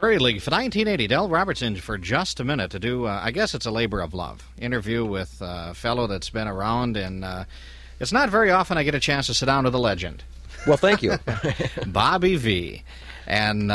Prairie League for 1980. Del Robertson for just a minute to do, I guess it's a labor of love. Interview with a fellow that's been around, and it's not very often I get a chance to sit down with a legend. Well, thank you. Bobby V. And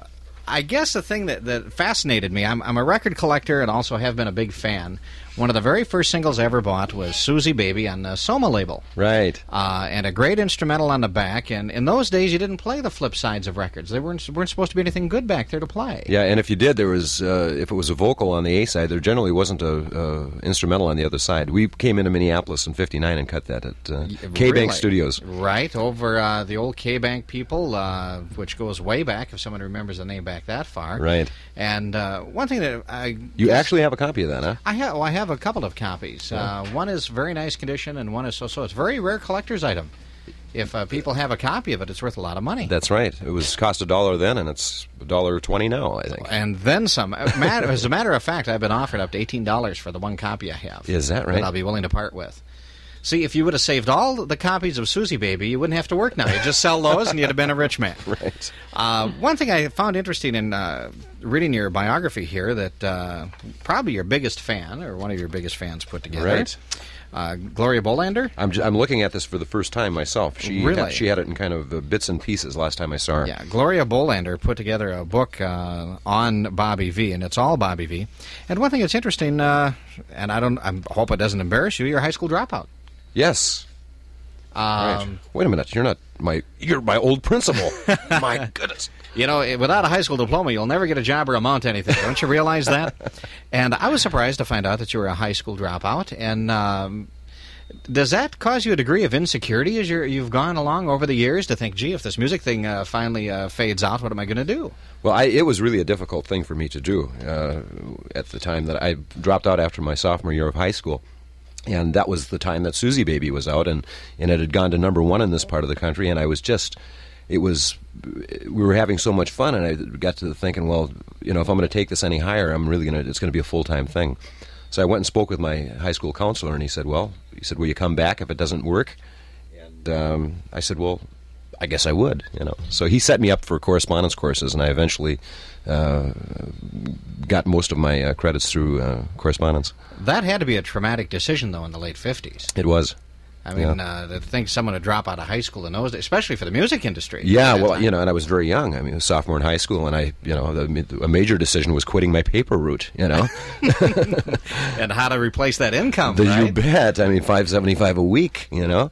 I guess the thing that fascinated me, I'm a record collector and also have been a big fan. One of the very first singles I ever bought was Susie Baby on the Soma label. Right. And a great instrumental on the back. And in those days, you didn't play the flip sides of records. There weren't supposed to be anything good back there to play. Yeah, and if you did, there was if it was a vocal on the A side, there generally wasn't a instrumental on the other side. We came into Minneapolis in '59 and cut that at K-Bank Studios. Right, over the old K-Bank people, which goes way back, if someone remembers the name back that far. Right. And one thing that You actually have a copy of that, huh? I have a couple of copies. One is very nice condition, and one is so-so. It's a very rare collector's item. If people have a copy of it, it's worth a lot of money. That's right. It was cost $1 then, and it's $1.20 now, I think. And then some. As a matter of fact, I've been offered up to $18 for the one copy I have. Is that right? That I'll be willing to part with. See, if you would have saved all the copies of Susie Baby, you wouldn't have to work now. You'd just sell those, and you'd have been a rich man. Right. One thing I found interesting in reading your biography here, that probably your biggest fan, or one of your biggest fans put together. Right. Gloria Bolander? I'm looking at this for the first time myself. She had it in kind of bits and pieces last time I saw her. Yeah, Gloria Bolander put together a book on Bobby V, and it's all Bobby V. And one thing that's interesting, and I hope it doesn't embarrass you, you're a high school dropout. Yes. Right. Wait a minute. You're my old principal. My goodness. You know, without a high school diploma, you'll never get a job or amount to anything. Don't you realize that? And I was surprised to find out that you were a high school dropout. And does that cause you a degree of insecurity as you've gone along over the years to think, gee, if this music thing finally fades out, what am I going to do? Well, it was really a difficult thing for me to do at the time that I dropped out after my sophomore year of high school. And that was the time that Susie Baby was out, and it had gone to #1 in this part of the country, and we were having so much fun, and I got to thinking, well, if I'm going to take this any higher, it's going to be a full-time thing. So I went and spoke with my high school counselor, and he said, will you come back if it doesn't work? And I said, well, I guess I would, So he set me up for correspondence courses, and I eventually got most of my credits through correspondence. That had to be a traumatic decision, though, in the late 50s. It was. I mean, to think someone would drop out of high school in those days, especially for the music industry. Yeah, well, and I was very young. I mean, a sophomore in high school, and a major decision was quitting my paper route, And how to replace that income, right? You bet. I mean, $5.75 a week,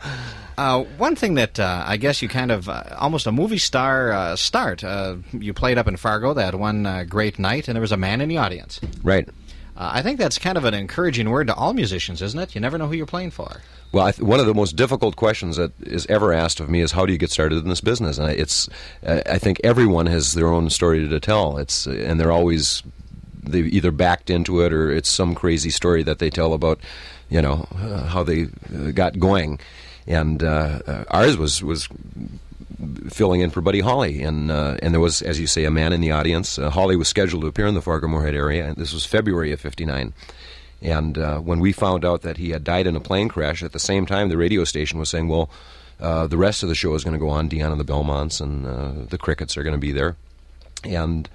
One thing that I guess you kind of, almost a movie star start, you played up in Fargo that one great night, and there was a man in the audience. Right. I think that's kind of an encouraging word to all musicians, isn't it? You never know who you're playing for. Well, one of the most difficult questions that is ever asked of me is, how do you get started in this business? And I think everyone has their own story to tell. And they either backed into it, or it's some crazy story that they tell about, how they got going. And ours was filling in for Buddy Holly, and there was, as you say, a man in the audience. Holly was scheduled to appear in the Fargo-Moorhead area, and this was February of '59. And when we found out that he had died in a plane crash, at the same time the radio station was saying, well, the rest of the show is going to go on. Dion and the Belmonts and the Crickets are going to be there. And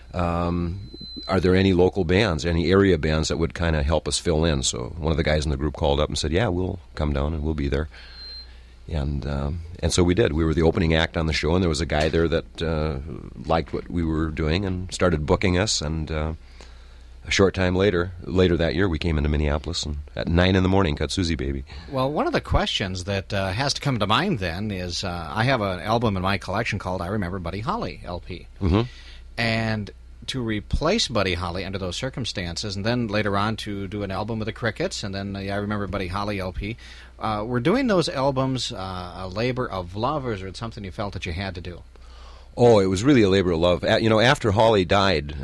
are there any local bands, any area bands that would kind of help us fill in? So one of the guys in the group called up and said, yeah, we'll come down and we'll be there. And so we did. We were the opening act on the show, and there was a guy there that liked what we were doing and started booking us. And a short time later that year, we came into Minneapolis, and at 9 a.m. cut Susie Baby. Well, one of the questions that has to come to mind then is, I have an album in my collection called I Remember Buddy Holly LP. Mm-hmm. And to replace Buddy Holly under those circumstances, and then later on to do an album with the Crickets, and then I Remember Buddy Holly LP, were doing those albums a labor of love, or is it something you felt that you had to do? Oh, it was really a labor of love. After Holly died,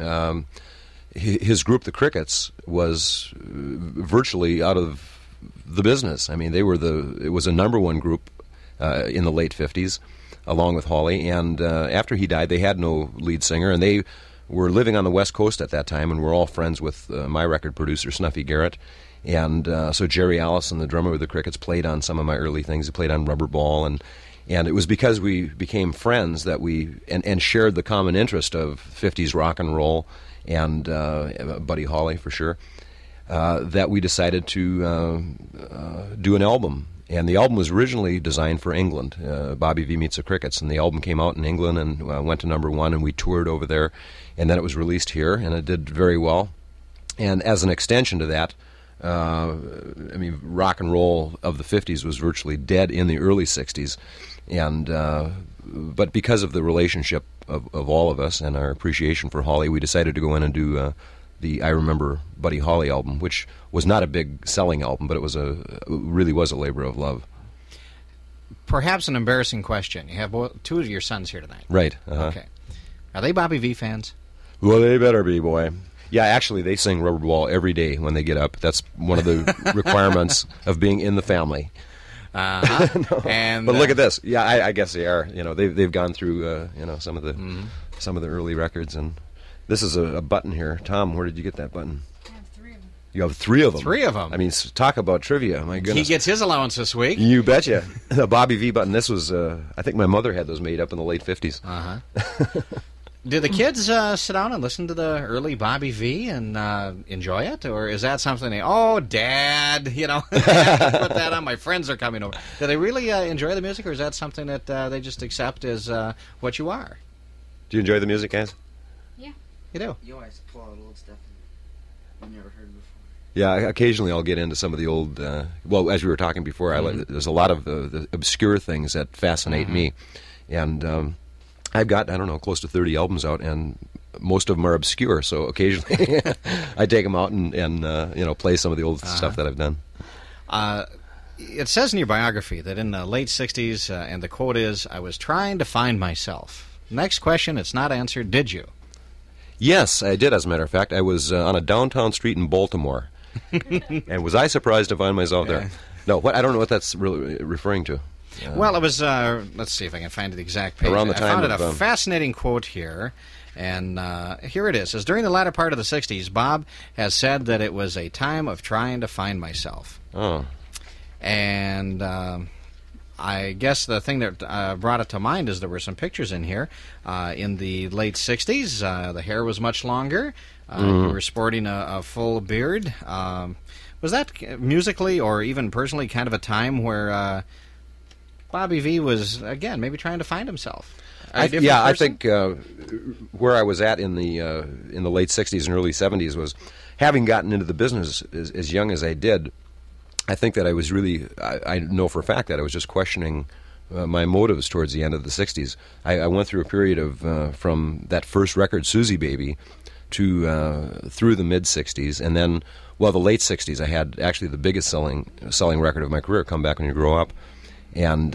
his group, the Crickets, was virtually out of the business. I mean, it was a #1 group in the late 50s, along with Holly, and after he died, they had no lead singer, and they were living on the West Coast at that time, and we're all friends with my record producer, Snuffy Garrett. And so Jerry Allison, the drummer of the Crickets, played on some of my early things. He played on Rubber Ball, And it was because we became friends that we and shared the common interest of 50s rock and roll and Buddy Holly for sure, that we decided to do an album. And the album was originally designed for England, Bobby V Meets the Crickets, and the album came out in England and went to #1, and we toured over there, and then it was released here, and it did very well. And as an extension to that, rock and roll of the 50s was virtually dead in the early 60s, and but because of the relationship of all of us and our appreciation for Holly, we decided to go in and do the I Remember Buddy Holly album, which was not a big selling album, but it really was a labor of love. Perhaps an embarrassing question. You have two of your sons here tonight. Right. Okay. Are they Bobby V fans? Well, they better be, boy. Yeah, actually, they sing Rubber Wall every day when they get up. That's one of the requirements of being in the family. No. But look at this. Yeah, I guess they are. You know, they've gone through some of the early records, and this is a button here. Tom, where did you get that button? I have 3 of them. You have 3 of them. 3 of them. I mean, talk about trivia. My goodness. He gets his allowance this week. You betcha. The Bobby V button. This was, I think my mother had those made up in the late 50s. Do the kids sit down and listen to the early Bobby V and enjoy it? Or is that something Dad, put that on, my friends are coming over. Do they really enjoy the music, or is that something that they just accept as what you are? Do you enjoy the music, guys? Yeah. You do? You always pull out old stuff you've never heard before. Yeah, occasionally I'll get into some of the old, as we were talking before, there's a lot of the obscure things that fascinate me. And I've got, close to 30 albums out, and most of them are obscure, so occasionally I take them out and play some of the old stuff that I've done. It says in your biography that in the late 60s, and the quote is, "I was trying to find myself." Next question, it's not answered. Did you? Yes, I did, as a matter of fact. I was on a downtown street in Baltimore, and was I surprised to find myself there? No, I don't know what that's really referring to. Well, it was, let's see if I can find the exact page. Around the time I found a fascinating quote here, and here it is. It says, during the latter part of the 60s, Bob has said that it was a time of trying to find myself. Oh. And I guess the thing that brought it to mind is there were some pictures in here. In the late 60s, the hair was much longer. You were sporting a full beard. Was that musically or even personally kind of a time where Bobby V was, again, maybe trying to find himself? I think where I was at in the late 60s and early 70s was, having gotten into the business as young as I did, I think that I was really, I know for a fact that I was just questioning my motives towards the end of the 60s. I went through a period of, from that first record, Susie Baby, to through the mid-60s, and then, the late 60s, I had actually the biggest selling record of my career, Come Back When You Grow Up. And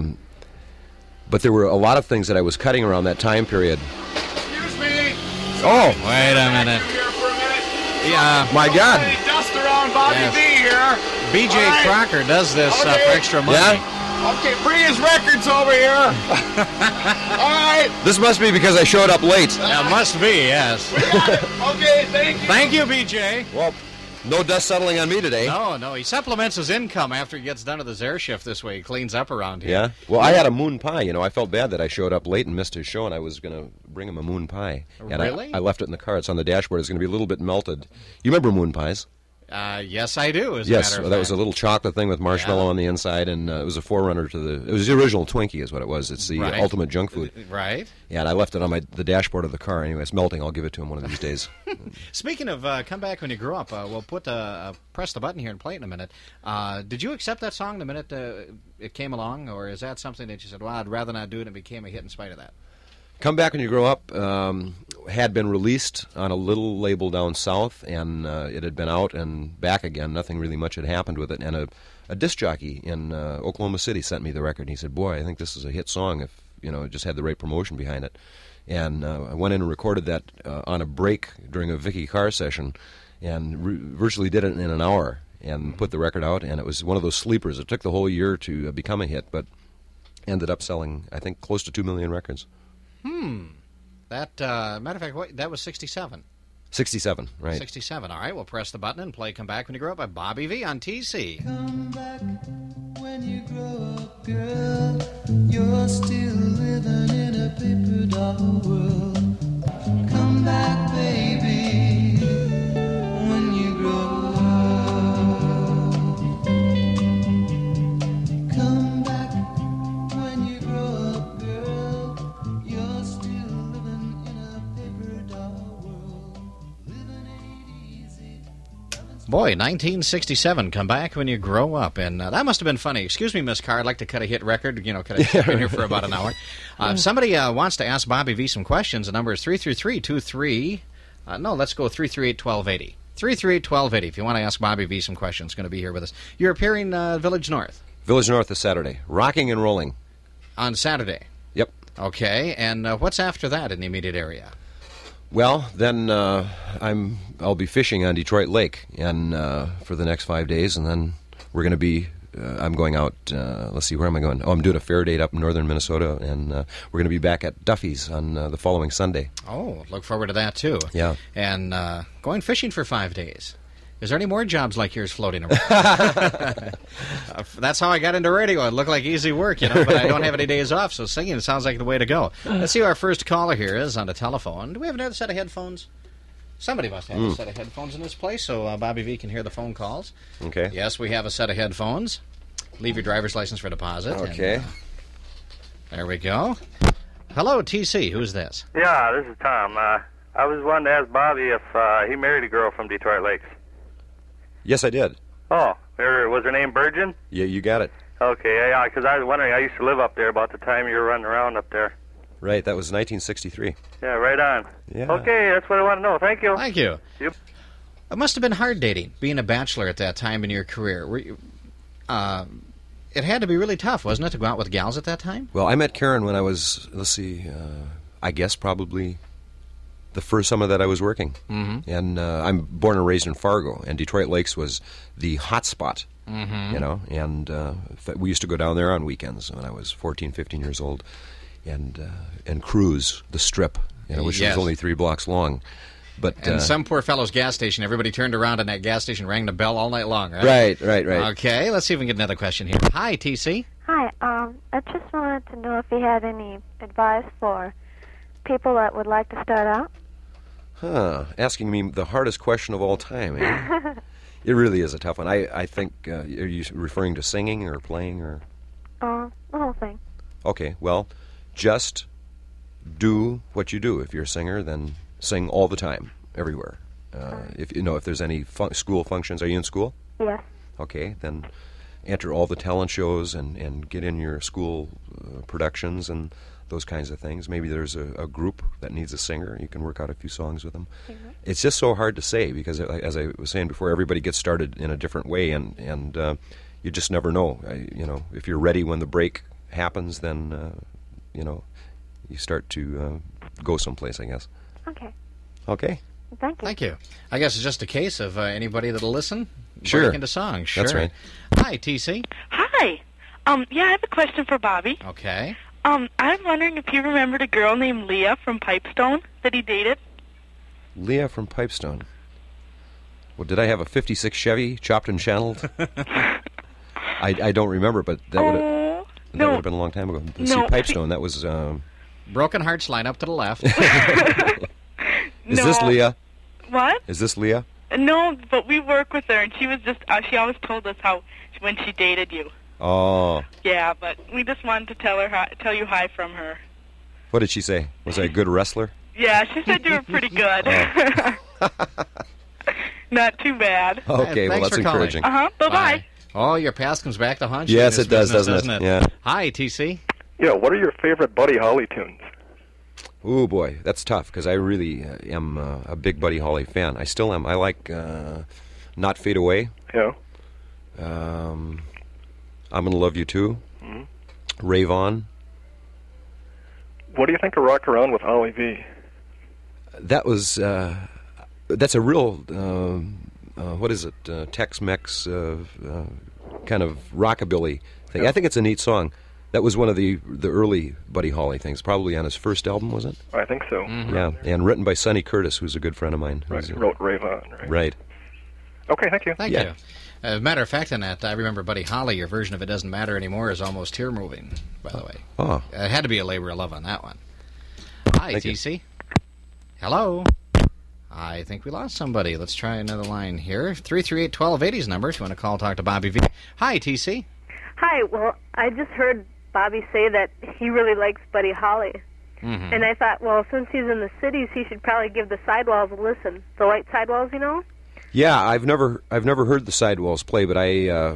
but there were a lot of things that I was cutting around that time period. Excuse me. Oh, wait a minute. Here for a minute. Yeah, My God. Hey, dust around Bobby Yes. V here. B.J. All right. Crocker does this for Okay. extra money. Yeah? Okay, bring his records over here. All right. This must be because I showed up late. That must be, yes. Got it. Okay, thank you. Thank you, B.J. Well, no dust settling on me today. No, he supplements his income after he gets done with his air shift this way. He cleans up around here. Yeah? Well, I had a moon pie. I felt bad that I showed up late and missed his show, and I was going to bring him a moon pie. And Really? I left it in the car. It's on the dashboard. It's going to be a little bit melted. You remember moon pies? Yes, I do, as a Yes, matter of that was a fact. little chocolate thing with marshmallow Yeah. on the inside, and it was a forerunner to the... It was the original Twinkie is what it was. It's the Right. ultimate junk food. Right. Yeah, and I left it on the dashboard of the car. Anyway, it's melting. I'll give it to him one of these days. Speaking of Come Back When You Grow Up, we'll press the button here and play it in a minute. Did you accept that song the minute it came along, or is that something that you said, well, I'd rather not do it, and it became a hit in spite of that? Come Back When You Grow Up had been released on a little label down south, and it had been out and back again. Nothing really much had happened with it. And a disc jockey in Oklahoma City sent me the record, and he said, boy, I think this is a hit song if it just had the right promotion behind it. And I went in and recorded that on a break during a Vicky Carr session, and virtually did it in an hour and put the record out. And it was one of those sleepers. It took the whole year to become a hit, but ended up selling, I think, close to 2 million records. That, matter of fact, that was 67. 67, right. 67. All right, we'll press the button and play Come Back When You Grow Up by Bobby V on TC. Come back when you grow up, girl. You're still living in a paper doll world. Come back, baby, when you grow up. Come back when you grow up, girl. You're still living in a paper doll world. Living ain't easy. Boy, 1967, Come Back When You Grow Up. And that must have been funny. Excuse me, Miss Carr, I'd like to cut a hit record. You know, could I been here for about an hour? If somebody wants to ask Bobby V some questions, the number is 333-23... no, let's go 338-1280. 338-1280 if you want to ask Bobby V some questions. Going to be here with us. You're appearing Village North Village North this Saturday. Rocking and rolling. on Saturday. Yep. Okay, and what's after that in the immediate area? Well, then I'll be fishing on Detroit Lake and for the next 5 days, and then we're going to be. I'm going out. Let's see, where am I going? Oh, I'm doing a fair date up in northern Minnesota, and we're going to be back at Duffy's on the following Sunday. Oh, look forward to that too. Yeah. And going fishing for 5 days. Is there any more jobs like yours floating around? That's how I got into radio. It looked like easy work, you know, but I don't have any days off, so singing sounds like the way to go. Let's see who our first caller here is on the telephone. Do we have another set of headphones? Somebody must have a set of headphones in this place, so Bobby V can hear the phone calls. Okay. Yes, we have a set of headphones. Leave your driver's license for deposit. Okay. And, there we go. Hello, TC. Who's this? Yeah, this is Tom. I was wanting to ask Bobby if he married a girl from Detroit Lakes. Yes, I did. Oh, was her name Virgin? Yeah, you got it. Okay, yeah, because I was wondering, I used to live up there about the time you were running around up there. Right, that was 1963. Yeah, right on. Yeah. Okay, that's what I want to know. Thank you. Thank you. Yep. It must have been hard dating, being a bachelor at that time in your career. Were you, it had to be really tough, wasn't it, to go out with gals at that time? Well, I met Karen when I was, I guess probably the first summer that I was working. Mm-hmm. And I'm born and raised in Fargo, and Detroit Lakes was the hot spot, Mm-hmm. you know. And we used to go down there on weekends when I was 14, 15 years old and cruise the Strip, you know, which Yes. was only 3 blocks long. But And some poor fellow's gas station, everybody turned around and that gas station rang the bell all night long, right? Right. Okay, let's see if we can get another question here. Hi, TC. Hi, I just wanted to know if you had any advice for people that would like to start out. Asking me the hardest question of all time, eh? It really is a tough one. I think, are you referring to singing or playing or? The whole thing. Okay, well, just do what you do. If you're a singer, then sing all the time, everywhere. If there's any school functions, are you in school? Yes. Okay, then enter all the talent shows and get in your school productions and those kinds of things. Maybe there's a group that needs a singer. You can work out a few songs with them. Mm-hmm. It's just so hard to say because, as I was saying before, everybody gets started in a different way, and you just never know. If you're ready when the break happens, then you start to go someplace, I guess. Okay. Okay. Thank you. Thank you. I guess it's just a case of anybody that'll listen, Sure. break into songs. Sure. That's right. Hi, TC. Hi. Yeah, I have a question for Bobby. Okay. I'm wondering if you remembered a girl named Leah from Pipestone that he dated. Leah from Pipestone. Well, did I have a 56 Chevy chopped and channeled? I don't remember, but that would have been a long time ago. See, Pipestone, that was... Broken Hearts line up to the left. Is this Leah? What? Is this Leah? No, but we work with her, and she was just, she always told us how, when she dated you. Oh. Yeah, but we just wanted to tell you hi from her. What did she say? Was I a good wrestler? Yeah, she said you were pretty good. Not too bad. Okay, well, thanks that's for calling. encouraging. Bye-bye. Bye. Oh, your past comes back to haunt you. Yes, in this it does, business, doesn't it? it? Yeah. Hi, TC. Yeah, what are your favorite Buddy Holly tunes? Oh, boy, that's tough, because I really am a big Buddy Holly fan. I still am. I like Not Fade Away. Yeah. I'm Gonna Love You Too. Mm-hmm. Rave On. What do you think of Rock Around with Ollie V? That was... that's a real... what is it? Tex-Mex kind of rockabilly thing. I think it's a neat song. That was one of the early Buddy Holly things, probably on his first album, was it? I think so. Yeah, and written by Sonny Curtis, who's a good friend of mine. Right, Who's, wrote Rave On. Right. Okay, thank you. Thank Yeah. you. As a matter of fact, Annette, I remember Buddy Holly, your version of It Doesn't Matter Anymore is almost tear-moving, by the way. Oh, It had to be a labor of love on that one. Hi, Thank you. TC. Hello. I think we lost somebody. Let's try another line here. 338-1280's number if you want to call, talk to Bobby V. Hi, TC. Hi, well, I just heard Bobby say that he really likes Buddy Holly. Mm-hmm. And I thought, well, since he's in the cities, he should probably give the Sidewalls a listen. The White Sidewalls, you know? yeah. I've never heard the Sidewalls play, but I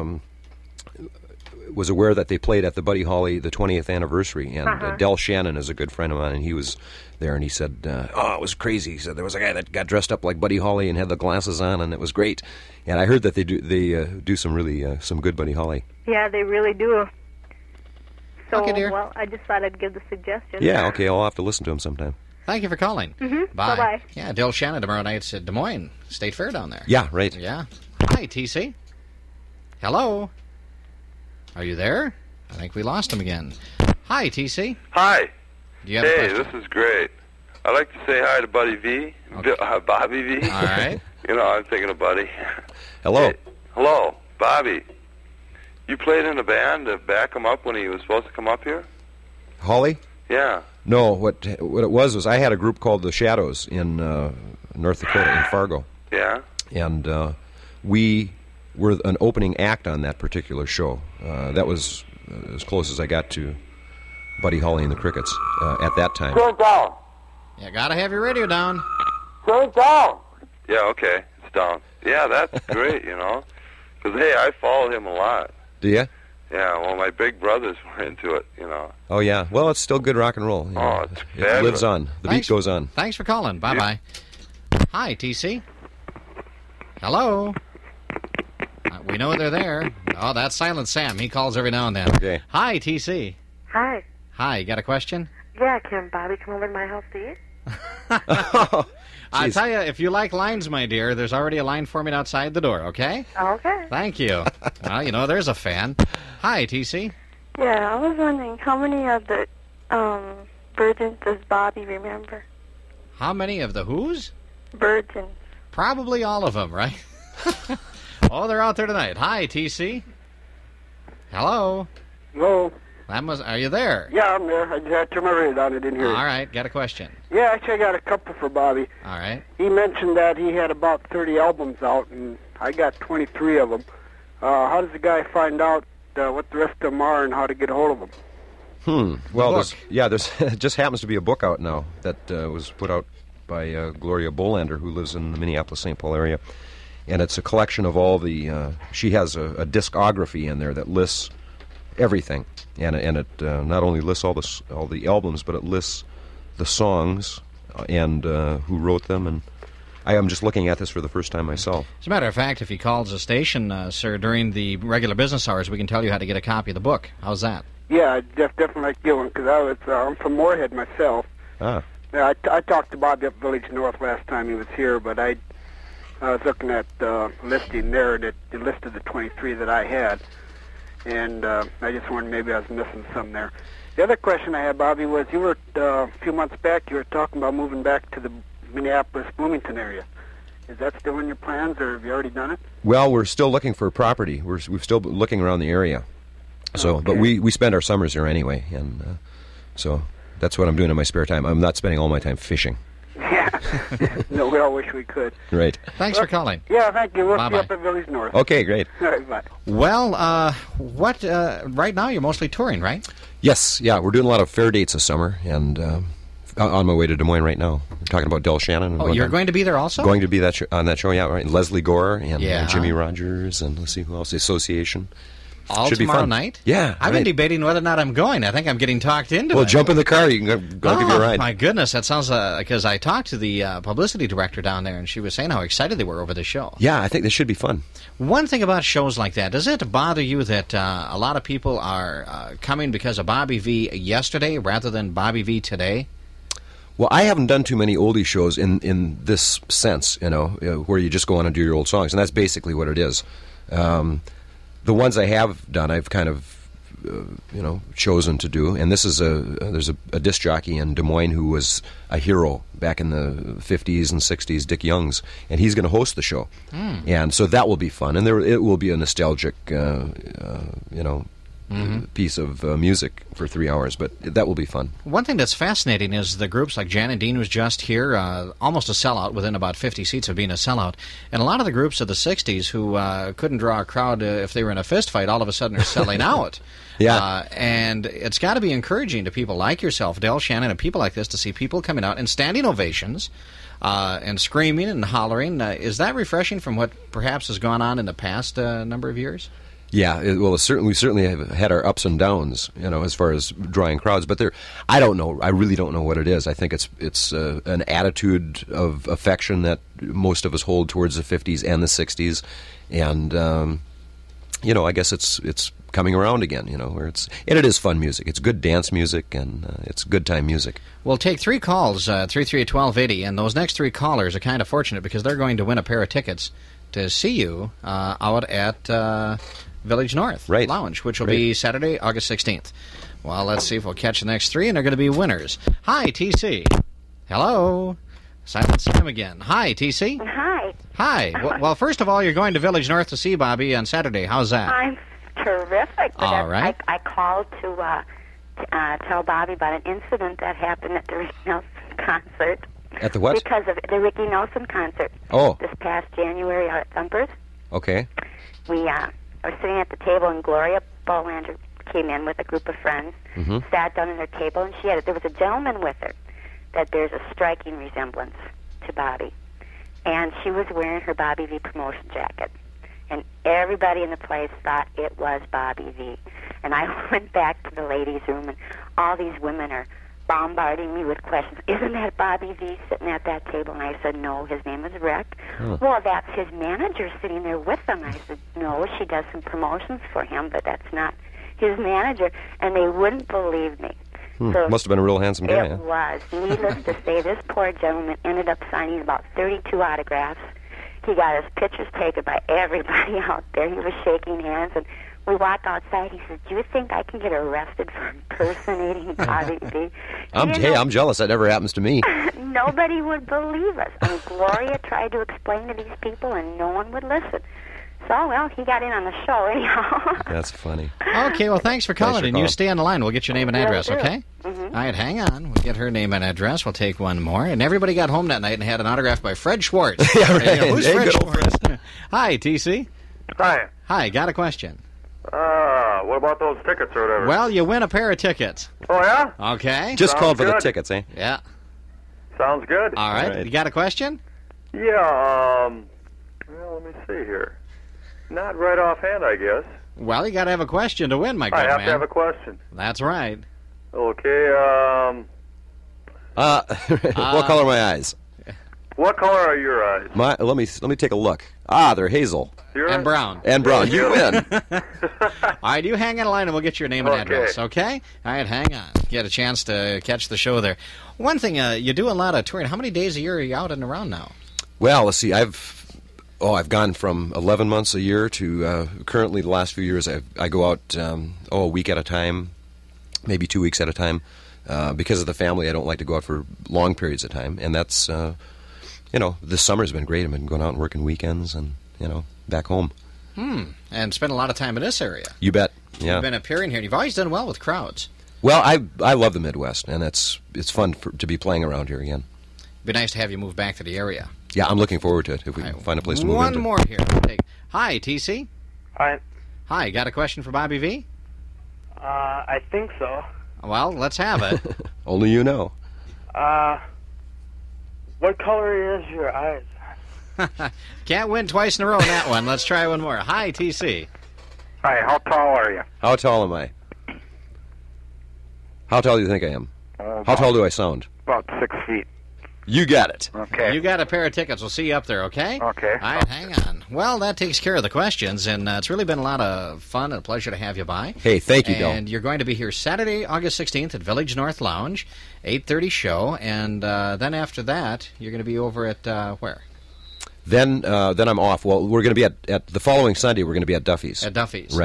was aware that they played at the Buddy Holly the 20th anniversary, and Del Shannon is a good friend of mine, and he was there, and he said, "Oh, it was crazy." He said there was a guy that got dressed up like Buddy Holly and had the glasses on, and it was great. And I heard that they do some really some good Buddy Holly. Yeah, they really do. So, Okay, dear. well, I just thought I'd give the suggestion. Yeah, okay, I'll have to listen to him sometime. Thank you for calling. Mm-hmm. Bye. Bye-bye. Yeah, Del Shannon tomorrow night's at Des Moines State Fair down there. Yeah, right. Yeah. Hi, TC. Hello. Are you there? I think we lost him again. Hi, TC. Hi. Do you have a Hey, question? this is great. I'd like to say hi to Buddy V. Bobby V. All right. You know, I'm thinking of Buddy. Hello. Hey, hello, Bobby. You played in a band to back him up when he was supposed to come up here? Holly? Yeah. No, what it was I had a group called The Shadows in North Dakota, in Fargo. Yeah? And we were an opening act on that particular show. That was as close as I got to Buddy Holly and the Crickets at that time. Turn it down. You gotta have your radio down. Turn it down. Yeah, okay. It's down. Yeah, that's great, you know. Because, hey, I follow him a lot. Do you? Yeah, well, my big brothers were into it, you know. Oh, yeah. Well, it's still good rock and roll. You know. Oh, it's it fabulous. lives on. The Thanks. beat goes on. Thanks for calling. Bye-bye. Hi, TC. Hello. We know they're there. Oh, that's Silent Sam. He calls every now and then. Okay. Hi, TC. Hi. Hi, you got a question? Yeah, can Bobby come over to my house to eat? I Jeez. tell you, if you like lines, my dear, there's already a line forming outside the door, okay? Okay. Thank you. Well, you know, there's a fan. Hi, TC. Yeah, I was wondering how many of the virgins does Bobby remember? How many of the who's? Virgins. Probably all of them, right? Oh, they're out there tonight. Hi, TC. Hello. Hello. Are you there? Yeah, I'm there. I just had to turn my radio down. I didn't hear All you. right, got a question. Yeah, actually, I got a couple for Bobby. All right. He mentioned that he had about 30 albums out, and I got 23 of them. How does the guy find out what the rest of them are and how to get a hold of them? Well, there's it just happens to be a book out now that was put out by Gloria Bolander, who lives in the Minneapolis-St. Paul area. And it's a collection of all the... she has a discography in there that lists everything. And it not only lists all the albums, but it lists the songs and who wrote them. And I am just looking at this for the first time myself. As a matter of fact, if he calls the station, sir, during the regular business hours, we can tell you how to get a copy of the book. How's that? Yeah, I'd definitely like to get one, because I'm from Moorhead myself. Ah. Yeah, I talked to Bobby up Village North last time he was here, but I was looking at listing there, and it listed the 23 that I had. And I just wondered maybe I was missing some there. The other question I had, Bobby, was you were, a few months back, you were talking about moving back to the Minneapolis-Bloomington area. Is that still in your plans, or have you already done it? Well, we're still looking for property. We're still looking around the area. So, Okay. But we spend our summers here anyway, and so that's what I'm doing in my spare time. I'm not spending all my time fishing. Yeah. No, we all wish we could. Right. Thanks for calling. Yeah, thank you. We'll see Bye-bye. you up at Village North. Okay, great. All right, bye. Well, right now you're mostly touring, right? Yes, yeah, we're doing a lot of fair dates this summer, and on my way to Des Moines right now. We're talking about Del Shannon. And Oh, you're going to be there also? Going to be on that show, yeah, right. Leslie Gore and Yeah. Jimmy Rogers, and let's see who else. The Association. All Should be tomorrow fun. night? Yeah. I've been right. debating whether or not I'm going. I think I'm getting talked into Well, it. jump in the car. You can go give you a ride. My goodness, that sounds because I talked to the publicity director down there, and she was saying how excited they were over the show. Yeah, I think this should be fun. One thing about shows like that, does it bother you that a lot of people are coming because of Bobby V yesterday rather than Bobby V today? Well, I haven't done too many oldie shows in this sense, where you just go on and do your old songs, and that's basically what it is. The ones I have done, I've kind of chosen to do. And this is there's a disc jockey in Des Moines who was a hero back in the 50s and 60s, Dick Youngs, and he's going to host the show. And so that will be fun, and it will be a nostalgic, piece of music for 3 hours, but that will be fun. One thing that's fascinating is the groups like Jan and Dean was just here, almost a sellout, within about 50 seats of being a sellout. And a lot of the groups of the 60s who couldn't draw a crowd if they were in a fist fight, all of a sudden are selling out. Yeah. And it's got to be encouraging to people like yourself, Del Shannon, and people like this, to see people coming out and standing ovations and screaming and hollering. Is that refreshing from what perhaps has gone on in the past number of years? Yeah, we certainly have had our ups and downs, as far as drawing crowds. But I don't know. I really don't know what it is. I think it's an attitude of affection that most of us hold towards the 50s and the 60s, and I guess it's coming around again. Where and it is fun music. It's good dance music, and it's good time music. We'll take 3 calls, 338-1280, and those next 3 callers are kind of fortunate because they're going to win a pair of tickets to see you out at Village North Lounge, which will be Saturday, August 16th. Well, let's see if we'll catch the next 3, and they're going to be winners. Hi, TC. Hello. Silent Sam again. Hi, TC. Hi. Hi. Well, first of all, you're going to Village North to see Bobby on Saturday. How's that? I'm terrific. All right. I called to tell Bobby about an incident that happened at the Ricky Nelson concert. At the what? Because of the Ricky Nelson concert. Oh. This past January out at Thumpers. Okay. We were sitting at the table, and Gloria Bolander came in with a group of friends, sat down at her table, and there was a gentleman with her that bears a striking resemblance to Bobby. And she was wearing her Bobby V promotion jacket. And everybody in the place thought it was Bobby V. And I went back to the ladies' room, and all these women are bombarding me with questions. Isn't that Bobby V sitting at that table? And I said, no, his name is Rick. Well, that's his manager sitting there with him. I said, no, she does some promotions for him, but that's not his manager. And they wouldn't believe me. So must have been a real handsome guy. It was. Needless to say, this poor gentleman ended up signing about 32 autographs. He got his pictures taken by everybody out there. He was shaking hands, and we walked outside. He said, do you think I can get arrested for impersonating Bobby V? I'm jealous. That never happens to me. Nobody would believe us. I mean, Gloria tried to explain to these people, and no one would listen. So, well, he got in on the show anyhow. That's funny. Okay, well, thanks for calling, and you stay on the line. We'll get your name and address, okay? All right, hang on. We'll get her name and address. We'll take one more. And everybody got home that night and had an autograph by Fred Schwartz. Yeah, right. Who's Fred Schwartz? Hi, TC. Hi. Hi, got a question. What about those tickets or whatever? Well, you win a pair of tickets. Oh, yeah? Okay. Just called for the tickets, eh? Yeah. Sounds good. All right. You got a question? Yeah, well, let me see here. Not right offhand, I guess. Well, you got to have a question to win, my good man. I have to have a question. That's right. Okay, what color are my eyes? What color are your eyes? Let me take a look. They're hazel. And brown. And brown. You win. All right, you hang on the line and we'll get your name and address, okay? All right, hang on. Get a chance to catch the show there. One thing, you do a lot of touring. How many days a year are you out and around now? Well, let's see. I've gone from 11 months a year to currently the last few years I go out a week at a time, maybe 2 weeks at a time. Because of the family, I don't like to go out for long periods of time, and that's this summer's been great. I've been going out and working weekends and back home. And spend a lot of time in this area. You bet. Yeah. You've been appearing here, and you've always done well with crowds. Well, I love the Midwest, and it's fun to be playing around here again. It'd be nice to have you move back to the area. Yeah, I'm looking forward to it if we can find a place to move into. One more here. Hi, TC. Hi. Hi, got a question for Bobby V? I think so. Well, let's have it. Only you know. What color is your eyes? Can't win twice in a row on that one. Let's try one more. Hi, TC. Hi, how tall are you? How tall am I? How tall do you think I am? How tall do I sound? About 6 feet. You got it. Okay. You got a pair of tickets. We'll see you up there, okay? Okay. All right, hang on. Well, that takes care of the questions, and it's really been a lot of fun and a pleasure to have you by. Hey, thank you, Del. And you're going to be here Saturday, August 16th at Village North Lounge, 8:30 show, and then after that, you're going to be over at where? Then I'm off. Well, we're going to be at the following Sunday. We're going to be at Duffy's. At Duffy's. Right.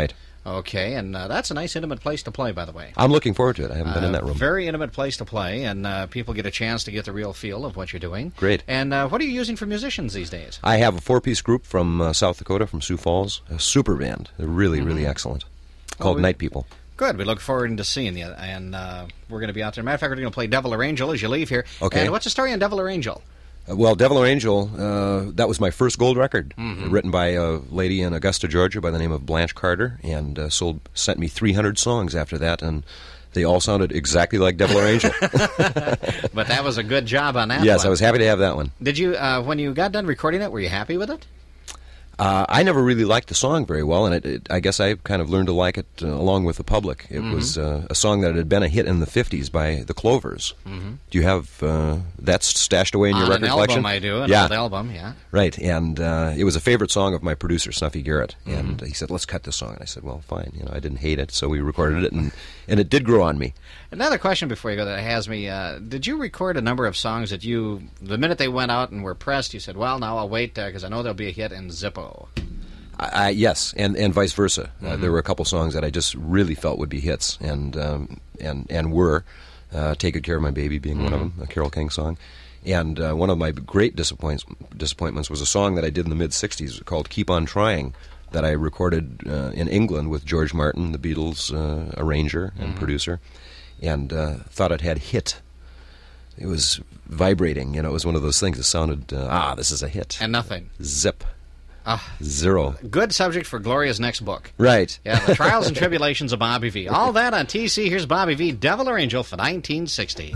Okay, and that's a nice intimate place to play, by the way. I'm looking forward to it. I haven't been in that room. Very intimate place to play, and people get a chance to get the real feel of what you're doing. Great. And what are you using for musicians these days? I have a 4-piece group from South Dakota, from Sioux Falls, a super band. They're really, really excellent. Called Night People. Good. We look forward to seeing you, and we're going to be out there. Matter of fact, we're going to play Devil or Angel as you leave here. Okay. And what's the story on Devil or Angel? Well, Devil or Angel, that was my first gold record, written by a lady in Augusta, Georgia, by the name of Blanche Carter, and sent me 300 songs after that, and they all sounded exactly like Devil or Angel. But that was a good job on that one. Yes, I was happy to have that one. Did you, when you got done recording it, were you happy with it? I never really liked the song very well, and I guess I kind of learned to like it along with the public. It was a song that had been a hit in the 50s by the Clovers. Do you have that stashed away in your record collection? An album I do, an old album, yeah. Right, and it was a favorite song of my producer, Snuffy Garrett, and he said, let's cut this song. And I said, well, fine. I didn't hate it, so we recorded it, and it did grow on me. Another question before you go that has me, did you record a number of songs that you, the minute they went out and were pressed, you said, well, now I'll wait, because I know there'll be a hit in Zippo? Yes, and vice versa. There were a couple songs that I just really felt would be hits, and were. Take Good Care of My Baby being one of them, a Carole King song. And one of my great disappointments was a song that I did in the mid-'60s called Keep On Trying, that I recorded in England with George Martin, the Beatles arranger and producer, and thought it had hit. It was vibrating, it was one of those things that sounded, this is a hit. And nothing. Zip. Zero. Good subject for Gloria's next book. Right. Yeah, The Trials and Tribulations of Bobby V. All that on TC. Here's Bobby V, Devil or Angel for 1960.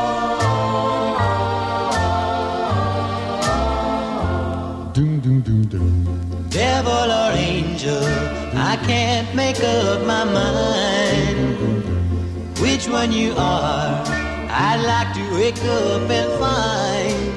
Doom, doom, doom, doom. Devil or angel, I can't make up my mind which one you are. I'd like to wake up and find